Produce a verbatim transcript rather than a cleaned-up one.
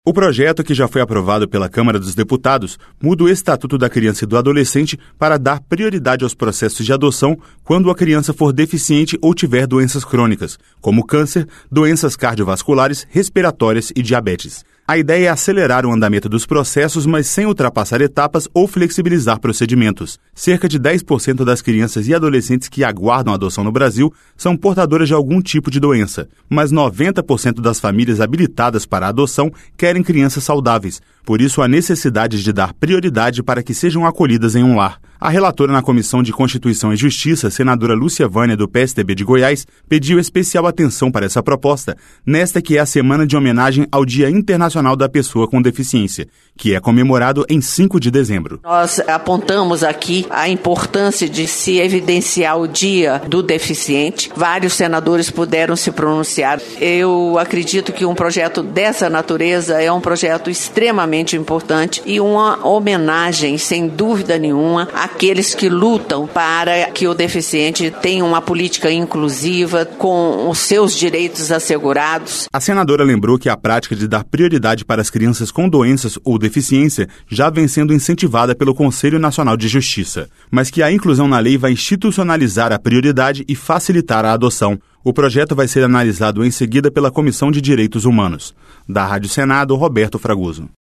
O projeto, que já foi aprovado pela Câmara dos Deputados, muda o Estatuto da Criança e do Adolescente para dar prioridade aos processos de adoção quando a criança for deficiente ou tiver doenças crônicas, como câncer, doenças cardiovasculares, respiratórias e diabetes. A ideia é acelerar o andamento dos processos, mas sem ultrapassar etapas ou flexibilizar procedimentos. Cerca de dez por cento das crianças e adolescentes que aguardam adoção no Brasil são portadoras de algum tipo de doença, mas noventa por cento das famílias habilitadas para a adoção querem crianças saudáveis. Por isso, há necessidade de dar prioridade para que sejam acolhidas em um lar. A relatora na Comissão de Constituição e Justiça, senadora Lúcia Vânia, do P S D B de Goiás, pediu especial atenção para essa proposta, nesta que é a semana de homenagem ao Dia Internacional da Pessoa com Deficiência, que é comemorado em cinco de dezembro. Nós apontamos aqui a importância de se evidenciar o Dia do Deficiente. Vários senadores puderam se pronunciar. Eu acredito que um projeto dessa natureza é um projeto extremamente importante e uma homenagem, sem dúvida nenhuma, àqueles que lutam para que o deficiente tenha uma política inclusiva, com os seus direitos assegurados. A senadora lembrou que a prática de dar prioridade para as crianças com doenças ou deficiência já vem sendo incentivada pelo Conselho Nacional de Justiça, mas que a inclusão na lei vai institucionalizar a prioridade e facilitar a adoção. O projeto vai ser analisado em seguida pela Comissão de Direitos Humanos. Da Rádio Senado, Roberto Fragoso.